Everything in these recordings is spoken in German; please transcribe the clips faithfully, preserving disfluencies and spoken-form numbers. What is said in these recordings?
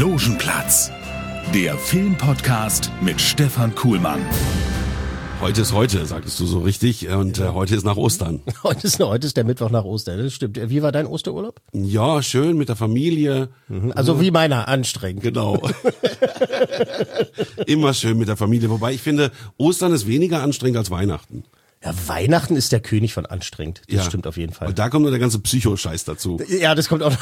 Logenplatz, der Filmpodcast mit Stefan Kuhlmann. Heute ist heute, sagtest du so richtig, und äh, heute ist nach Ostern. Heute ist, heute ist der Mittwoch nach Ostern, das stimmt. Wie war dein Osterurlaub? Ja, schön mit der Familie. Also wie meiner, anstrengend. Genau. Immer schön mit der Familie, wobei ich finde, Ostern ist weniger anstrengend als Weihnachten. Ja, Weihnachten ist der König von anstrengend. Das Ja. stimmt auf jeden Fall. Und da kommt nur der ganze Psycho-Scheiß dazu. Ja, das kommt auch noch.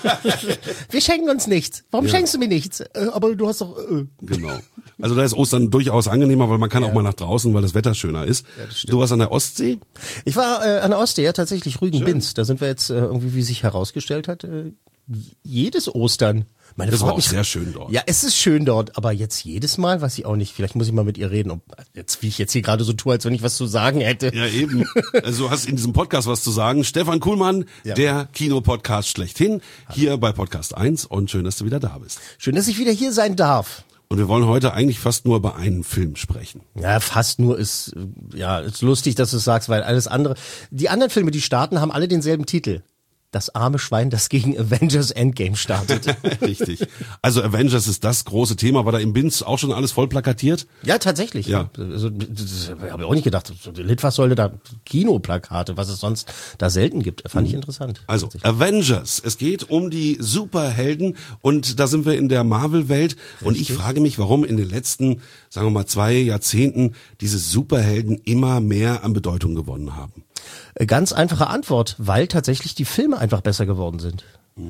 Wir schenken uns nichts. Warum Ja. schenkst du mir nichts? Äh, aber du hast doch... Äh. Genau. Also da ist Ostern durchaus angenehmer, weil man kann auch mal nach draußen, weil das Wetter schöner ist. Du warst an der Ostsee? Ich war äh, an der Ostsee, ja tatsächlich, Rügen-Binz. Da sind wir jetzt äh, irgendwie, wie sich herausgestellt hat, äh, jedes Ostern. Meine Das Frau war hat auch mich- sehr schön dort. Ja, es ist schön dort, aber jetzt jedes Mal, weiß ich auch nicht. Vielleicht muss ich mal mit ihr reden, ob jetzt wie ich jetzt hier gerade so tue, als wenn ich was zu sagen hätte. Ja, eben. Also du hast in diesem Podcast was zu sagen. Stefan Kuhlmann, Ja. der Kinopodcast schlechthin, hier bei Podcast eins, und schön, dass du wieder da bist. Schön, dass ich wieder hier sein darf. Und wir wollen heute eigentlich fast nur über einen Film sprechen. Ja, fast nur ist, äh, ja, ist lustig, dass du es sagst, weil alles andere, die anderen Filme, die starten, haben alle denselben Titel. Das arme Schwein, das gegen Avengers Endgame startet. Richtig. Also Avengers ist das große Thema. War da im Binz auch schon alles voll plakatiert? Ja, tatsächlich. Ja. Also, das habe ich auch nicht gedacht. So, Litwas sollte da Kinoplakate, was es sonst da selten gibt. Fand ich interessant. Also Avengers. Es geht um die Superhelden, und da sind wir in der Marvel-Welt. Und ich frage mich, warum in den letzten, sagen wir mal, zwei Jahrzehnten diese Superhelden immer mehr an Bedeutung gewonnen haben. Ganz einfache Antwort, weil tatsächlich die Filme einfach besser geworden sind.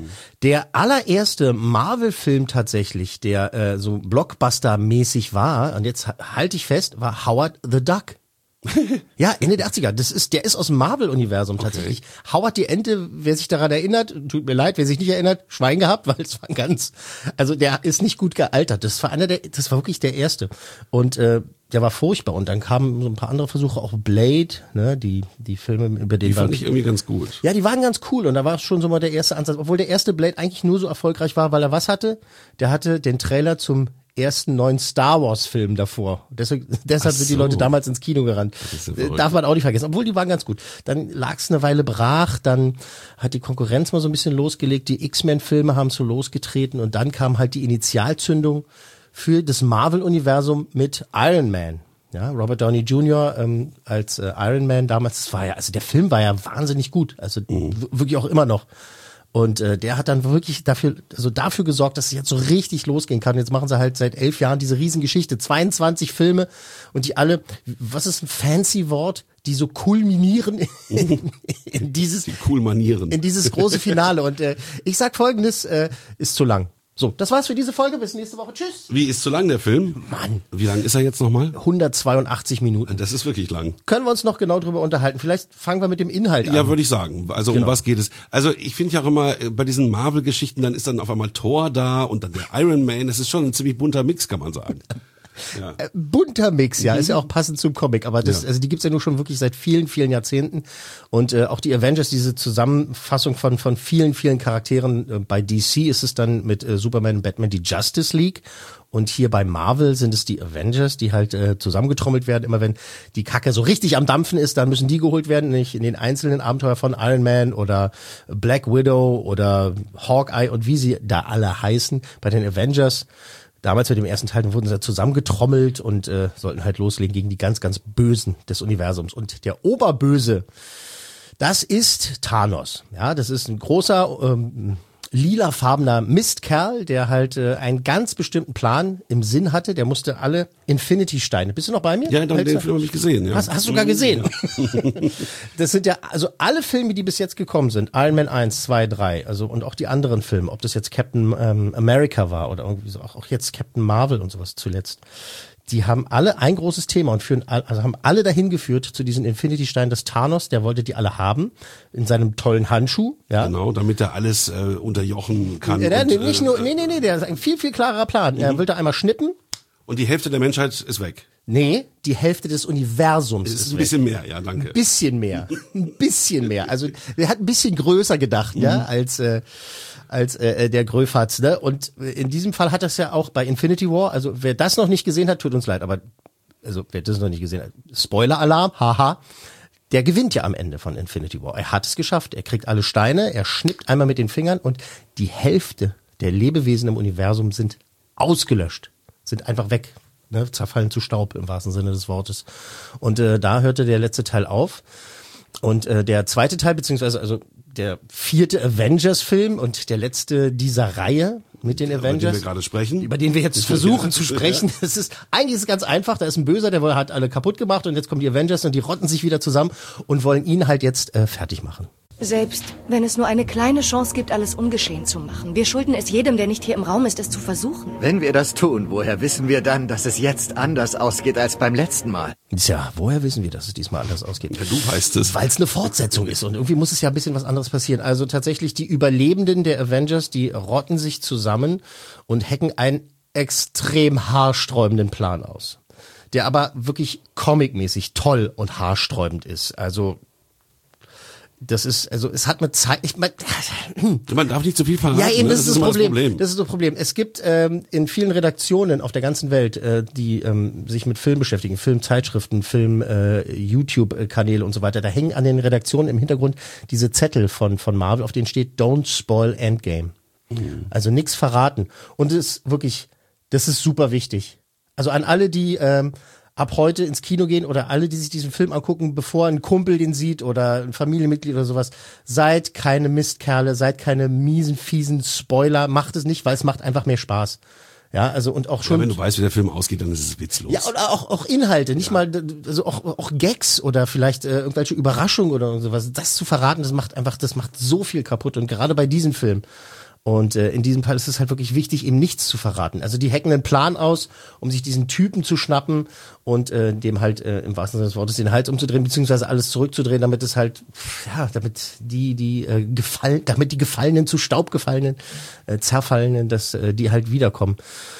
Der allererste Marvel-Film tatsächlich, der äh, so Blockbuster-mäßig war, und jetzt ha- halte ich fest, war Howard the Duck. Ja, Ende der achtziger. Das ist, der ist aus dem Marvel-Universum tatsächlich. Howard die Ente, wer sich daran erinnert, tut mir leid, wer sich nicht erinnert, Schwein gehabt, weil es war ganz, also der ist nicht gut gealtert. Das war einer der, das war wirklich der erste. Und äh, der war furchtbar. Und dann kamen so ein paar andere Versuche, auch Blade, ne, die die Filme über den Die fand ich irgendwie ganz gut. ja, die waren ganz cool, und da war es schon so mal der erste Ansatz, obwohl der erste Blade eigentlich nur so erfolgreich war, weil er was hatte? Der hatte den Trailer zum ersten neuen Star Wars Film davor. Deswegen, deshalb Ach sind die so. Leute damals ins Kino gerannt. ist ja Äh, verrückt. Darf man auch nicht vergessen, obwohl die waren ganz gut. Dann lag es eine Weile brach, dann hat die Konkurrenz mal so ein bisschen losgelegt, die X-Men Filme haben so losgetreten, und dann kam halt die Initialzündung für das Marvel-Universum mit Iron Man. Ja, Robert Downey Junior ähm, als äh, Iron Man damals, das war ja, also der Film war ja wahnsinnig gut, also w- wirklich auch immer noch. Und äh, der hat dann wirklich dafür, also dafür gesorgt, dass es jetzt so richtig losgehen kann. Jetzt machen sie halt seit elf Jahren diese Riesengeschichte, zweiundzwanzig Filme, und die alle, was ist ein fancy Wort, die so kulminieren in, in dieses Die cool Manieren. in dieses große Finale. Und äh, ich sag Folgendes, äh, ist zu lang. So, das war's für diese Folge. Bis nächste Woche. Tschüss. Wie ist zu lang der Film? Mann. Wie lang ist er jetzt nochmal? hundertzweiundachtzig Minuten. Das ist wirklich lang. Können wir uns noch genau drüber unterhalten? Vielleicht fangen wir mit dem Inhalt an. Ja, würde ich sagen. Also Genau. um was geht es? Also ich finde ja auch immer, äh, bei diesen Marvel-Geschichten, dann ist dann auf einmal Thor da und dann der Iron Man. Das ist schon ein ziemlich bunter Mix, kann man sagen. Ja. Äh, bunter Mix, ja, ist ja auch passend zum Comic, aber das, Ja. also die gibt's ja nur schon wirklich seit vielen, vielen Jahrzehnten, und äh, auch die Avengers, diese Zusammenfassung von von vielen, vielen Charakteren. Äh, bei D C ist es dann mit äh, Superman und Batman die Justice League, und hier bei Marvel sind es die Avengers, die halt äh, zusammengetrommelt werden. Immer wenn die Kacke so richtig am Dampfen ist, dann müssen die geholt werden, nicht in den einzelnen Abenteuer von Iron Man oder Black Widow oder Hawkeye und wie sie da alle heißen. Bei den Avengers, damals mit dem ersten Teil, wurden sie zusammengetrommelt und äh, sollten halt loslegen gegen die ganz, ganz Bösen des Universums. Und der Oberböse, das ist Thanos. Ja, das ist ein großer, ähm, lilafarbener Mistkerl, der halt äh, einen ganz bestimmten Plan im Sinn hatte. Der musste alle Infinity-Steine. Bist du noch bei mir? Ja, dann Hältst den du- Film habe ich gesehen. Ja. Hast, hast du sogar gesehen? Das sind ja, also alle Filme, die bis jetzt gekommen sind, Iron Man eins, zwei, drei, also und auch die anderen Filme, ob das jetzt Captain ähm, America war oder irgendwie so, auch, auch jetzt Captain Marvel und sowas zuletzt, die haben alle ein großes Thema und führen, all- also haben alle dahin geführt zu diesen Infinity-Steinen des Thanos, der wollte die alle haben, in seinem tollen Handschuh, ja. Genau, damit er alles äh, unterjochen kann. Ja, der, und, nee, nicht äh, nur, nee, nee, nee, der ist ein viel, viel klarerer Plan. Er wollte einmal schnippen. Und die Hälfte der Menschheit ist weg. Nee, die Hälfte des Universums Es ist, ist ein weg. bisschen mehr, ja, danke. Ein bisschen mehr. Ein bisschen mehr. Also der hat ein bisschen größer gedacht, ja, als äh, als äh, der Gröfatz, ne? Und in diesem Fall hat das ja auch bei Infinity War, also wer das noch nicht gesehen hat, tut uns leid, aber also wer das noch nicht gesehen hat, Spoiler-Alarm, haha. Der gewinnt ja am Ende von Infinity War. Er hat es geschafft, er kriegt alle Steine, er schnippt einmal mit den Fingern und die Hälfte der Lebewesen im Universum sind ausgelöscht, sind einfach weg, ne? Zerfallen zu Staub im wahrsten Sinne des Wortes. Und äh, da hörte der letzte Teil auf. Und äh, der zweite Teil, beziehungsweise also der vierte Avengers-Film und der letzte dieser Reihe mit den Avengers, über den wir gerade sprechen, über den wir jetzt versuchen zu sprechen. Das ist eigentlich ist es ganz einfach. Da ist ein Böser, der hat alle kaputt gemacht und jetzt kommen die Avengers und die rotten sich wieder zusammen und wollen ihn halt jetzt äh, fertig machen. Selbst wenn es nur eine kleine Chance gibt, alles ungeschehen zu machen. Wir schulden es jedem, der nicht hier im Raum ist, es zu versuchen. Wenn wir das tun, woher wissen wir dann, dass es jetzt anders ausgeht als beim letzten Mal? Tja, woher wissen wir, dass es diesmal anders ausgeht? Ja, du weißt es. Weil es eine Fortsetzung ist und irgendwie muss es ja ein bisschen was anderes passieren. Also tatsächlich die Überlebenden der Avengers, die rotten sich zusammen und hacken einen extrem haarsträubenden Plan aus. Der aber wirklich comicmäßig toll und haarsträubend ist. Also das ist, also es hat mit Zeit, ich mein, man darf nicht zu viel verraten. Ja, eben, ne? das, das ist das Problem. das Problem. Das ist das Problem. Es gibt ähm, in vielen Redaktionen auf der ganzen Welt, äh, die ähm, sich mit Film beschäftigen, Filmzeitschriften, Film, äh, YouTube-Kanäle und so weiter, da hängen an den Redaktionen im Hintergrund diese Zettel von von Marvel, auf denen steht Don't spoil Endgame. Mhm. Also nichts verraten. Und es ist wirklich, das ist super wichtig. Also an alle, die ähm, ab heute ins Kino gehen oder alle, die sich diesen Film angucken, bevor ein Kumpel den sieht oder ein Familienmitglied oder sowas, seid keine Mistkerle, seid keine miesen, fiesen Spoiler, macht es nicht, weil es macht einfach mehr Spaß. Ja, also und auch schon. Ja, wenn du weißt, wie der Film ausgeht, dann ist es witzlos. Ja, oder auch, auch Inhalte, nicht ja. mal, also auch, auch Gags oder vielleicht äh, irgendwelche Überraschungen oder sowas. Das zu verraten, das macht einfach, das macht so viel kaputt und gerade bei diesem Film. Und äh, in diesem Fall ist es halt wirklich wichtig, eben nichts zu verraten. Also die hacken einen Plan aus, um sich diesen Typen zu schnappen und äh, dem halt äh, im wahrsten Sinne des Wortes den Hals umzudrehen, beziehungsweise alles zurückzudrehen, damit es halt, ja, damit die, die äh, gefallen, damit die Gefallenen zu Staub gefallenen, äh, Zerfallenen, dass äh, die halt wiederkommen.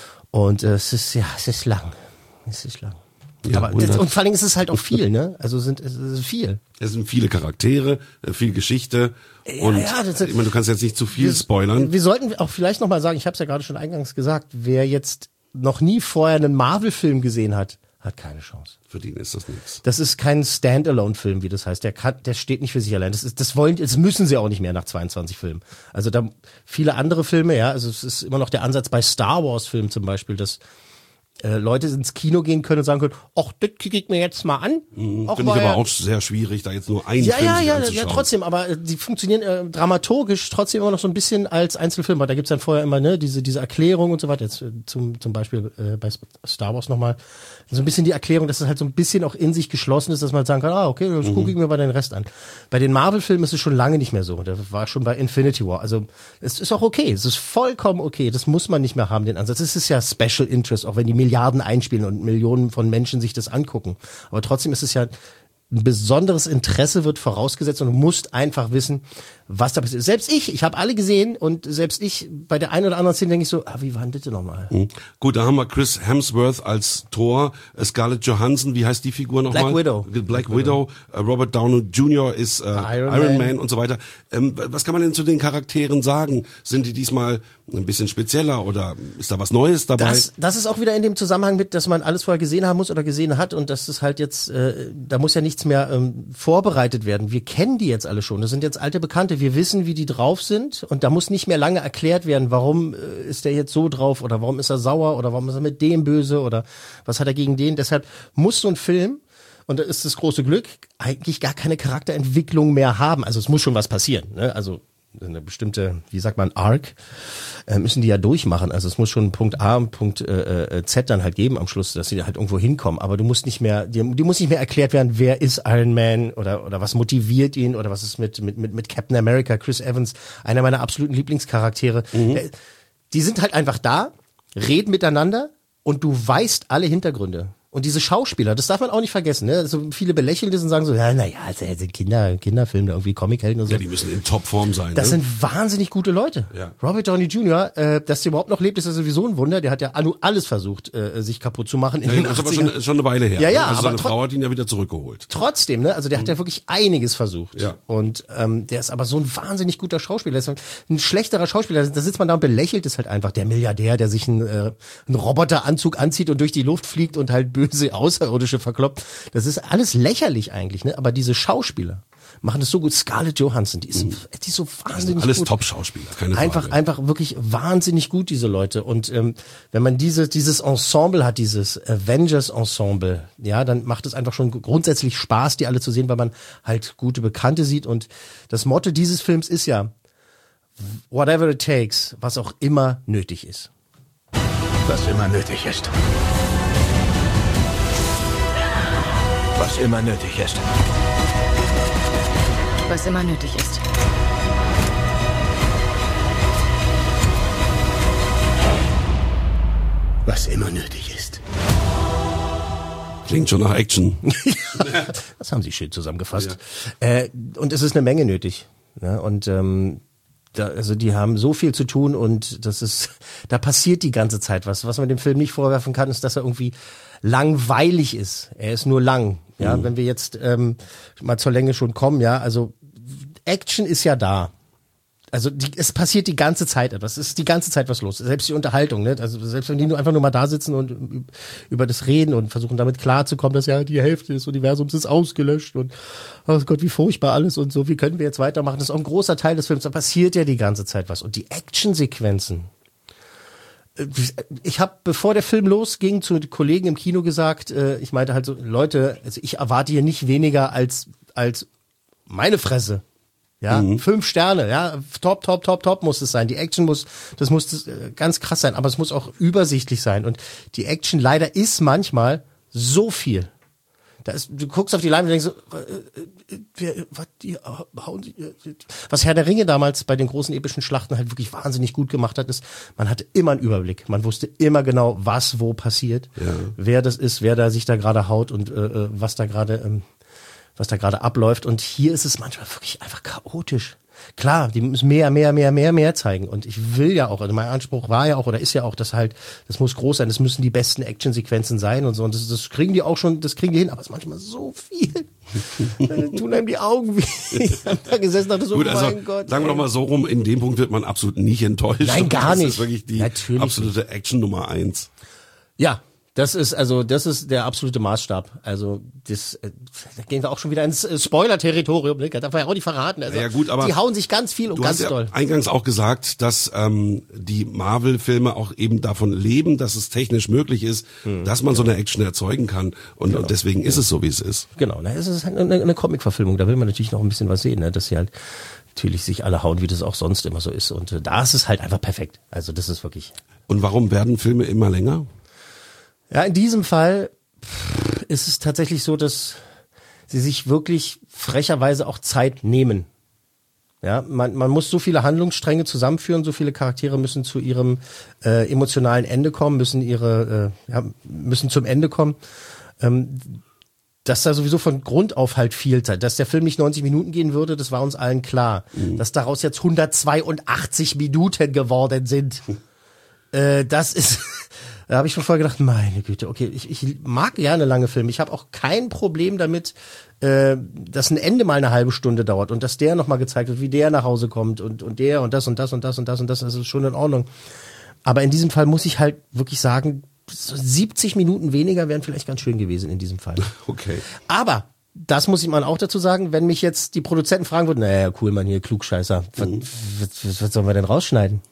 Und äh, es ist, ja, es ist lang. Es ist lang. Ja, aber und, und vor allen Dingen ist es halt auch viel, ne? Also sind es ist viel. Es sind viele Charaktere, viel Geschichte ja, und ja, das, ich meine, du kannst jetzt nicht zu viel wir, spoilern. Wir sollten auch vielleicht noch mal sagen, ich habe es ja gerade schon eingangs gesagt, wer jetzt noch nie vorher einen Marvel-Film gesehen hat, hat keine Chance. Für den ist das nichts. Das ist kein Standalone-Film, wie das heißt. Der kann, der steht nicht für sich allein. Das ist, das wollen, das müssen sie auch nicht mehr nach zweiundzwanzig Filmen. Also da viele andere Filme, ja, also es ist immer noch der Ansatz bei Star Wars-Filmen zum Beispiel, dass äh, Leute ins Kino gehen können und sagen können, ach, das kicke ich mir jetzt mal an. Mhm, Finde ich aber auch sehr schwierig, da jetzt nur einen ja, Film ja, sich ja, anzuschauen. ja, trotzdem, aber äh, die funktionieren äh, dramaturgisch trotzdem immer noch so ein bisschen als Einzelfilm, weil da gibt's dann vorher immer ne diese diese Erklärung und so weiter. Jetzt äh, zum zum Beispiel äh, bei Star Wars nochmal so ein bisschen die Erklärung, dass es halt so ein bisschen auch in sich geschlossen ist, dass man halt sagen kann, ah, okay, das mhm. gucke ich mir mal den Rest an. Bei den Marvel-Filmen ist es schon lange nicht mehr so. Das war schon bei Infinity War. Also es ist auch okay, es ist vollkommen okay. Das muss man nicht mehr haben, den Ansatz. Es ist ja Special Interest, auch wenn die Milliarden einspielen und Millionen von Menschen sich das angucken. Aber trotzdem ist es ja ein besonderes Interesse wird vorausgesetzt und du musst einfach wissen, was da passiert. Selbst ich, ich habe alle gesehen und selbst ich, bei der einen oder anderen Szene denke ich so, ah, wie war denn das denn nochmal? Mhm. Gut, da haben wir Chris Hemsworth als Thor, Scarlett Johansson, wie heißt die Figur nochmal? Black Widow. Black, Black Widow, uh, Robert Downey Junior ist uh, Iron, Iron Man. Man und so weiter. Ähm, was kann man denn zu den Charakteren sagen? Sind die diesmal ein bisschen spezieller oder ist da was Neues dabei? Das, das ist auch wieder in dem Zusammenhang mit, dass man alles vorher gesehen haben muss oder gesehen hat und dass es halt jetzt, äh, da muss ja nichts mehr ähm, vorbereitet werden. Wir kennen die jetzt alle schon. Das sind jetzt alte Bekannte. Wir wissen, wie die drauf sind und da muss nicht mehr lange erklärt werden, warum äh, ist der jetzt so drauf oder warum ist er sauer oder warum ist er mit dem böse oder was hat er gegen den. Deshalb muss so ein Film, und da ist das große Glück, eigentlich gar keine Charakterentwicklung mehr haben. Also es muss schon was passieren, ne? Also eine bestimmte, wie sagt man, Arc, äh, müssen die ja durchmachen. Also es muss schon Punkt A und Punkt äh, Z dann halt geben am Schluss, dass sie halt irgendwo hinkommen. Aber du musst nicht mehr, dir, dir muss nicht mehr erklärt werden, wer ist Iron Man oder oder was motiviert ihn oder was ist mit mit mit mit Captain America, Chris Evans, einer meiner absoluten Lieblingscharaktere. Mhm. Äh, die sind halt einfach da, reden miteinander und du weißt alle Hintergründe. Und diese Schauspieler, das darf man auch nicht vergessen, ne? Also viele belächeln das und sagen so, ja, naja, das sind Kinder, Kinderfilme, irgendwie Comichelden und so. Ja, die müssen in Topform sein. Das ne? sind wahnsinnig gute Leute. Ja. Robert Downey Junior, äh, dass der überhaupt noch lebt, ist ja sowieso ein Wunder. Der hat ja alles versucht, äh, sich kaputt zu machen. In ja, den das ist aber schon, schon eine Weile her. Ja, ja, also aber seine Frau hat ihn ja wieder zurückgeholt. Trotzdem, ne? Also der hat ja wirklich einiges versucht. Ja. Und ähm, der ist aber so ein wahnsinnig guter Schauspieler. Der ist ein schlechterer Schauspieler. Da sitzt man da und belächelt es halt einfach. Der Milliardär, der sich einen, äh, einen Roboteranzug anzieht und durch die Luft fliegt und halt böse Außerirdische verkloppt. Das ist alles lächerlich eigentlich, ne? Aber diese Schauspieler machen das so gut. Scarlett Johansson, die ist, die ist so wahnsinnig alles gut. Top-Schauspieler, keine Einfach, Frage. einfach wirklich wahnsinnig gut, diese Leute. Und ähm, wenn man diese, dieses Ensemble hat, dieses Avengers-Ensemble, ja, dann macht es einfach schon grundsätzlich Spaß, die alle zu sehen, weil man halt gute Bekannte sieht. Und das Motto dieses Films ist ja, whatever it takes, was auch immer nötig ist. Was immer nötig ist. Was immer nötig ist. Was immer nötig ist. Was immer nötig ist. Klingt schon nach Action. Das haben Sie schön zusammengefasst. Ja. Äh, und es ist eine Menge nötig. Ne? Und ähm, da, also die haben so viel zu tun und das ist, da passiert die ganze Zeit was. Was man dem Film nicht vorwerfen kann, ist, dass er irgendwie langweilig ist. Er ist nur lang. Ja, mhm. Wenn wir jetzt ähm, mal zur Länge schon kommen, ja, also Action ist ja da. Also die, es passiert die ganze Zeit etwas. Es ist die ganze Zeit was los. Selbst die Unterhaltung, ne? Also selbst wenn die nur einfach nur mal da sitzen und über das reden und versuchen damit klarzukommen, dass ja die Hälfte des Universums ist ausgelöscht und oh Gott, wie furchtbar alles und so, wie können wir jetzt weitermachen? Das ist auch ein großer Teil des Films. Da passiert ja die ganze Zeit was. Und die Actionsequenzen. Ich habe, bevor der Film losging, zu Kollegen im Kino gesagt, äh, ich meinte halt so, Leute, also ich erwarte hier nicht weniger als als meine Fresse. Ja, mhm. fünf Sterne, ja, top, top, top, top muss es sein. Die Action muss, das muss das, äh, ganz krass sein, aber es muss auch übersichtlich sein. Und die Action leider ist manchmal so viel. Da ist, du guckst auf die Leinwand und denkst so, äh, äh, was, die, hauen sie, äh, was Herr der Ringe damals bei den großen epischen Schlachten halt wirklich wahnsinnig gut gemacht hat, ist, man hatte immer einen Überblick. Man wusste immer genau, was wo passiert, ja. Wer das ist, wer da sich da gerade haut und äh, was da gerade ähm, was da gerade abläuft. Und hier ist es manchmal wirklich einfach chaotisch. Klar, die müssen mehr, mehr, mehr, mehr, mehr zeigen. Und ich will ja auch, also mein Anspruch war ja auch oder ist ja auch, dass halt, das muss groß sein, das müssen die besten Actionsequenzen sein und so. Und das, das kriegen die auch schon, das kriegen die hin, aber es ist manchmal so viel. Dann tun einem die Augen weh. Ich hab da gesessen und dachte so, Gut, oh also, mein Gott. sagen wir doch mal so rum, in dem Punkt wird man absolut nicht enttäuscht. Nein, gar nicht. Das ist wirklich die Natürlich absolute Action Nummer eins. Ja. Das ist also, das ist der absolute Maßstab. Also das, äh, da gehen wir auch schon wieder ins äh, Spoiler-Territorium. Ne? Darf man ja auch nicht verraten. Also, ja gut, aber die hauen sich ganz viel und du ganz hast doll. Ja eingangs auch gesagt, dass ähm, die Marvel-Filme auch eben davon leben, dass es technisch möglich ist, hm, dass man ja. so eine Action erzeugen kann. Und, genau. und deswegen ist ja. es so, wie es ist. Genau, ne? Es ist halt eine, eine Comic-Verfilmung. Da will man natürlich noch ein bisschen was sehen, ne? Dass sie halt natürlich sich alle hauen, wie das auch sonst immer so ist. Und äh, da ist es halt einfach perfekt. Also das ist wirklich. Und warum werden Filme immer länger? Ja, in diesem Fall pff, ist es tatsächlich so, dass sie sich wirklich frecherweise auch Zeit nehmen. Ja, man, man muss so viele Handlungsstränge zusammenführen, so viele Charaktere müssen zu ihrem äh, emotionalen Ende kommen, müssen ihre, äh, ja, müssen zum Ende kommen. Ähm, dass da sowieso von Grund auf halt viel Zeit, dass der Film nicht neunzig Minuten gehen würde, das war uns allen klar. Mhm. Dass daraus jetzt hundertzweiundachtzig Minuten geworden sind. äh, das ist... Da habe ich schon vorher gedacht, meine Güte, okay, ich, ich mag gerne lange Filme. Ich habe auch kein Problem damit, äh, dass ein Ende mal eine halbe Stunde dauert und dass der nochmal gezeigt wird, wie der nach Hause kommt und, und der und das und das und das und das und das. Das ist schon in Ordnung. Aber in diesem Fall muss ich halt wirklich sagen, so siebzig Minuten weniger wären vielleicht ganz schön gewesen in diesem Fall. Okay. Aber das muss ich mal auch dazu sagen, wenn mich jetzt die Produzenten fragen würden, naja, cool, Mann, hier, Klugscheißer, mhm. was, was, was sollen wir denn rausschneiden?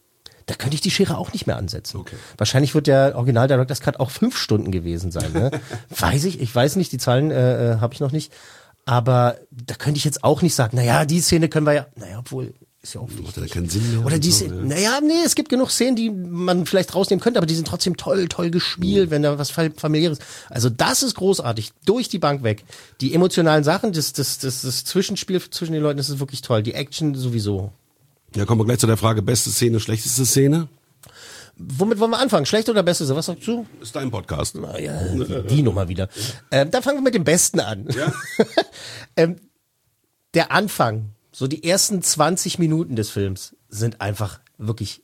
Da könnte ich die Schere auch nicht mehr ansetzen. Okay. Wahrscheinlich wird der Original Director's Cut auch fünf Stunden gewesen sein. Ne? Weiß ich, ich weiß nicht, die Zahlen äh, habe ich noch nicht. Aber da könnte ich jetzt auch nicht sagen, naja, die Szene können wir ja, naja, obwohl, ist ja auch wichtig. Macht ja keinen Sinn mehr. Oder die so, Szene, ja. naja, nee, es gibt genug Szenen, die man vielleicht rausnehmen könnte, aber die sind trotzdem toll, toll gespielt, mhm. wenn da was Familiäres. Also das ist großartig, durch die Bank weg. Die emotionalen Sachen, das, das, das, das Zwischenspiel zwischen den Leuten, das ist wirklich toll. Die Action sowieso. Ja, kommen wir gleich zu der Frage, beste Szene, schlechteste Szene? Womit wollen wir anfangen? Schlechte oder beste? Was sagst du? Ist dein Podcast. Na ja, die, die Nummer wieder. Ähm, dann fangen wir mit dem Besten an. Ja? ähm, der Anfang, so die ersten zwanzig Minuten des Films sind einfach wirklich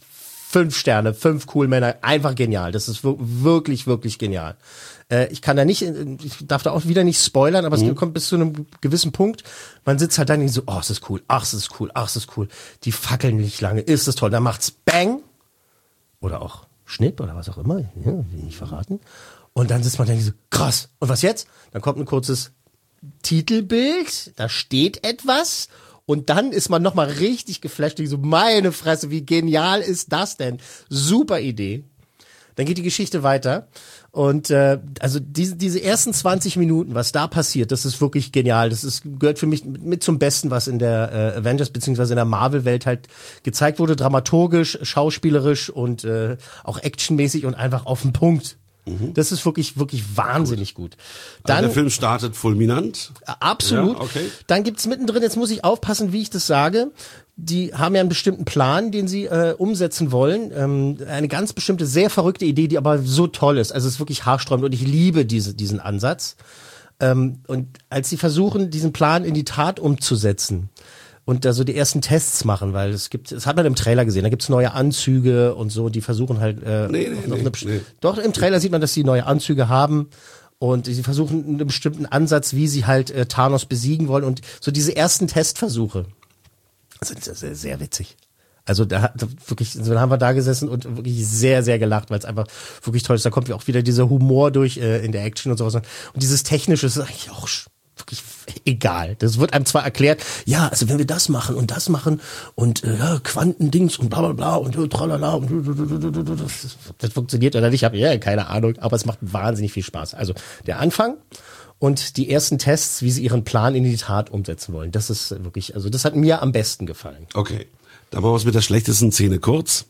fünf Sterne, fünf cool Männer, einfach genial. Das ist wirklich, wirklich genial. Äh, ich kann da nicht, ich darf da auch wieder nicht spoilern, aber mhm. es kommt bis zu einem gewissen Punkt. Man sitzt halt dann so, oh, es ist cool, ach, es ist cool, ach, es ist cool. Die fackeln nicht lange, ist es toll. Dann macht's Bang oder auch Schnipp oder was auch immer, ja, will ich nicht verraten. Und dann sitzt man dann so, krass. Und was jetzt? Dann kommt ein kurzes Titelbild, da steht etwas und dann ist man nochmal richtig geflasht. So, meine Fresse, wie genial ist das denn? Super Idee. Dann geht die Geschichte weiter und äh, also diese diese ersten zwanzig Minuten, was da passiert, das ist wirklich genial. Das ist gehört für mich mit, mit zum Besten, was in der äh, Avengers beziehungsweise in der Marvel-Welt halt gezeigt wurde, dramaturgisch, schauspielerisch und äh, auch actionmäßig und einfach auf den Punkt. Mhm. Das ist wirklich, wirklich wahnsinnig gut. Dann, also der Film startet fulminant. Absolut. Ja, okay. Dann gibt's mittendrin, jetzt muss ich aufpassen, wie ich das sage, die haben ja einen bestimmten Plan, den sie äh, umsetzen wollen. Ähm, eine ganz bestimmte, sehr verrückte Idee, die aber so toll ist. Also es ist wirklich haarsträubend und ich liebe diese, diesen Ansatz. Ähm, und als sie versuchen, diesen Plan in die Tat umzusetzen, und da so die ersten Tests machen, weil es gibt, das hat man im Trailer gesehen, da gibt's neue Anzüge und so, die versuchen halt, äh, nee, nee, noch nee, eine, nee. doch im Trailer sieht man, dass sie neue Anzüge haben und sie versuchen einen bestimmten Ansatz, wie sie halt äh, Thanos besiegen wollen und so diese ersten Testversuche sind sehr, sehr witzig. Also da hat wirklich, so haben wir da gesessen und wirklich sehr, sehr gelacht, weil es einfach wirklich toll ist. Da kommt auch wieder dieser Humor durch äh, in der Action und sowas. Und dieses Technische ist eigentlich auch wirklich egal. Das wird einem zwar erklärt, ja, also wenn wir das machen und das machen und äh, ja, Quantendings und bla bla bla und äh, tralala und das, das funktioniert oder nicht, ich habe ja keine Ahnung, aber es macht wahnsinnig viel Spaß. Also der Anfang und die ersten Tests, wie sie ihren Plan in die Tat umsetzen wollen, das ist wirklich, also das hat mir am besten gefallen. Okay, dann machen wir es mit der schlechtesten Szene kurz.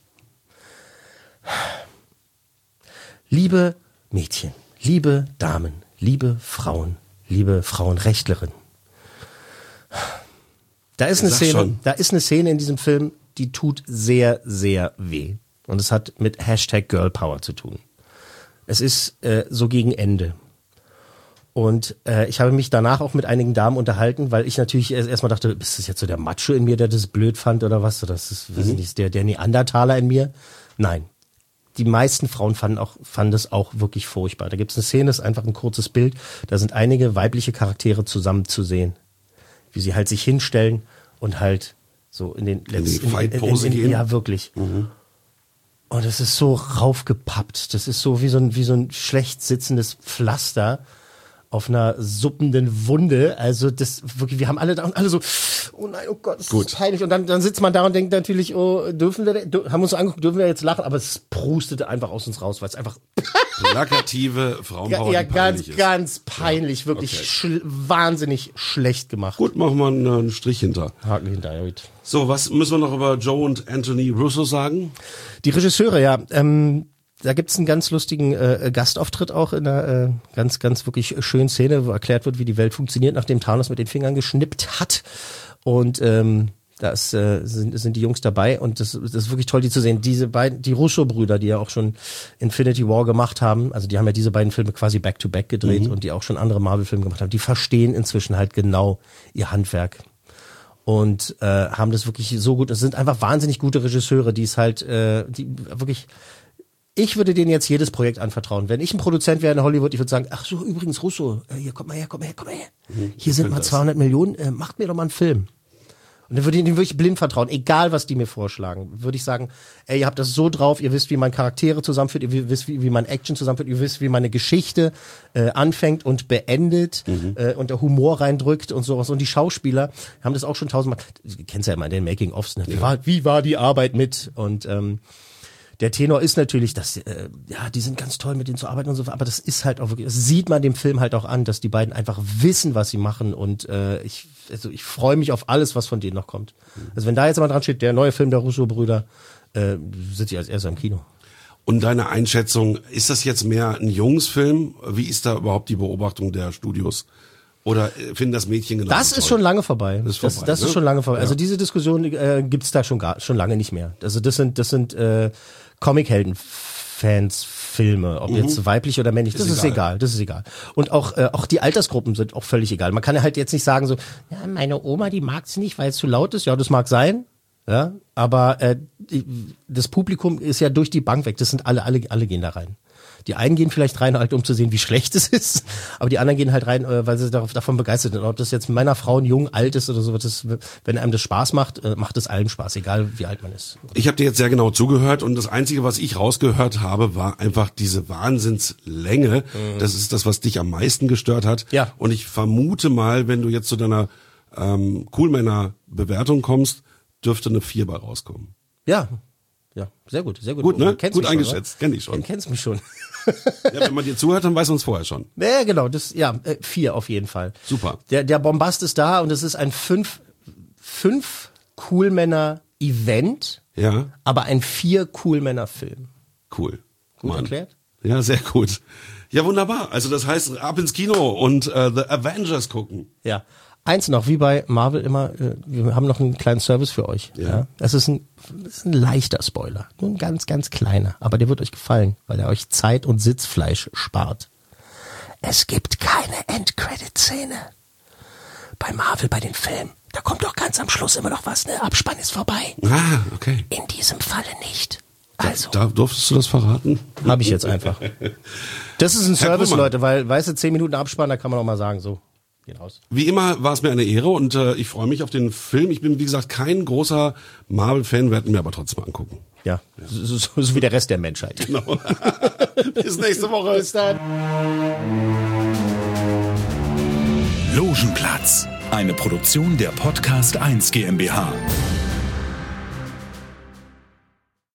Liebe Mädchen, liebe Damen, liebe Frauen, liebe Frauenrechtlerin. Da ist eine Sag Szene, schon. da ist eine Szene in diesem Film, die tut sehr, sehr weh. Und es hat mit Hashtag Girlpower zu tun. Es ist äh, so gegen Ende. Und äh, ich habe mich danach auch mit einigen Damen unterhalten, weil ich natürlich erst erstmal dachte, ist das jetzt so der Macho in mir, der das blöd fand oder was? Oder das ist, mhm. weiß ich nicht, der, der Neandertaler in mir? Nein. Die meisten Frauen fanden auch fanden das auch wirklich furchtbar. Da gibt es eine Szene, das ist einfach ein kurzes Bild. Da sind einige weibliche Charaktere zusammen zu sehen, wie sie halt sich hinstellen und halt so in den in die Fight-Pose gehen. Ja, wirklich. Mhm. Und das ist so raufgepappt. Das ist so wie so ein wie so ein schlecht sitzendes Pflaster auf einer suppenden Wunde. Also das wirklich, wir haben alle da und alle so, oh nein, oh Gott, das Gut. ist peinlich. Und dann, dann sitzt man da und denkt natürlich, oh, dürfen wir, haben uns so angeguckt, dürfen wir jetzt lachen, aber es prustete einfach aus uns raus, weil es einfach Plakative Frauenpower, ja, die ganz, peinlich ist. ganz peinlich, Ja, wirklich okay. schl- wahnsinnig schlecht gemacht. Gut, machen wir einen, einen Strich hinter. Haken hinterher. Gut. So, was müssen wir noch über Joe und Anthony Russo sagen? Die Regisseure, ja, ähm, da gibt's einen ganz lustigen äh, Gastauftritt auch in einer äh, ganz, ganz wirklich schönen Szene, wo erklärt wird, wie die Welt funktioniert, nachdem Thanos mit den Fingern geschnippt hat. Und ähm, da ist, äh, sind, sind die Jungs dabei und das, das ist wirklich toll, die zu sehen. Diese beiden, die Russo-Brüder, die ja auch schon Infinity War gemacht haben, also die haben ja diese beiden Filme quasi back-to-back gedreht Mhm. und die auch schon andere Marvel-Filme gemacht haben, die verstehen inzwischen halt genau ihr Handwerk. Und äh, haben das wirklich so gut, es sind einfach wahnsinnig gute Regisseure, die es halt, äh, die wirklich, ich würde denen jetzt jedes Projekt anvertrauen. Wenn ich ein Produzent wäre in Hollywood, ich würde sagen, ach so, übrigens Russo, äh, hier, komm mal her, komm mal her, komm mal her. Mhm, Hier sind mal das. zweihundert Millionen, äh, macht mir doch mal einen Film. Und dann würde ich denen wirklich blind vertrauen, egal was die mir vorschlagen. Würde ich sagen, ey, ihr habt das so drauf, ihr wisst, wie man Charaktere zusammenführt, ihr wisst, wie, wie man Action zusammenführt, ihr wisst, wie man eine Geschichte äh, anfängt und beendet Mhm. äh, und der Humor reindrückt und sowas. Und die Schauspieler haben das auch schon tausendmal, du kennst ja immer in den Making-ofs, ne? Wie, war, wie war die Arbeit mit? Und ähm, der Tenor ist natürlich, dass äh, ja, die sind ganz toll, mit denen zu arbeiten und so, aber das ist halt auch wirklich, das sieht man dem Film halt auch an, dass die beiden einfach wissen, was sie machen und äh, ich also ich freue mich auf alles, was von denen noch kommt. Also wenn da jetzt mal dran steht, der neue Film der Russo-Brüder, äh, sitze ich als erster im Kino. Und deine Einschätzung, ist das jetzt mehr ein Jungsfilm? Wie ist da überhaupt die Beobachtung der Studios? Oder äh, finden das Mädchen genauso Das ist toll? schon lange vorbei. Das ist Das, vorbei, das ne? ist schon lange vorbei. Ja. Also diese Diskussion äh, gibt's da schon gar schon lange nicht mehr. Also das sind das sind äh, Comic-Helden-Fans Filme, ob jetzt weiblich oder männlich, das Ist ist egal. egal, das ist egal. Und auch äh, auch die Altersgruppen sind auch völlig egal. Man kann ja halt jetzt nicht sagen so, ja, meine Oma, die mag's nicht, weil es zu laut ist. Ja, das mag sein. Ja, aber äh, die, das Publikum ist ja durch die Bank weg. Das sind alle alle alle gehen da rein. Die einen gehen vielleicht rein, halt um zu sehen, wie schlecht es ist, aber die anderen gehen halt rein, äh, weil sie darauf, davon begeistert sind. Ob das jetzt meiner Frau ein jung, alt ist oder so, das, wenn einem das Spaß macht, äh, macht es allen Spaß, egal wie alt man ist. Ich habe dir jetzt sehr genau zugehört und das Einzige, was ich rausgehört habe, war einfach diese Wahnsinnslänge. Mhm. Das ist das, was dich am meisten gestört hat. Ja. Und ich vermute mal, wenn du jetzt zu deiner ähm, Coolmänner-Bewertung kommst, dürfte eine vier bei rauskommen. Ja, ja, sehr gut, sehr gut. Gut, ne? Kennst Gut mich eingeschätzt, schon, kenn ich schon. Du kennst mich schon. Ja, wenn man dir zuhört, dann weiß man es vorher schon. Ja, genau, das, ja, äh, vier auf jeden Fall. Super. Der, der Bombast ist da und es ist ein fünf, fünf Coolmänner-Event, Ja, aber ein vier Coolmänner-Film. cool. Gut Mann. erklärt? Ja, sehr gut. Ja, wunderbar. Also das heißt, ab ins Kino und äh, The Avengers gucken. Ja. Eins noch, wie bei Marvel immer, äh, wir haben noch einen kleinen Service für euch. Ja. Ja. Das ist ein, das ist ein leichter Spoiler. Nur ein ganz, ganz kleiner. Aber der wird euch gefallen, weil er euch Zeit und Sitzfleisch spart. Es gibt keine Endcredit-Szene. Bei Marvel, bei den Filmen. Da kommt doch ganz am Schluss immer noch was, ne? Abspann ist vorbei. Ah, okay. In diesem Falle nicht. Also, Da durftest du das verraten? habe ich jetzt einfach. Das ist ein Herr Service, Kuhlmann. Leute, weil, weißt du, zehn Minuten Abspann, da kann man auch mal sagen, so, geht raus. Wie immer war es mir eine Ehre und äh, ich freue mich auf den Film. Ich bin, wie gesagt, kein großer Marvel-Fan, werden mir aber trotzdem angucken. Ja, so, so, so wie der Rest der Menschheit. Genau. Bis nächste Woche. Bis dann. Logenplatz, eine Produktion der Podcast eins GmbH.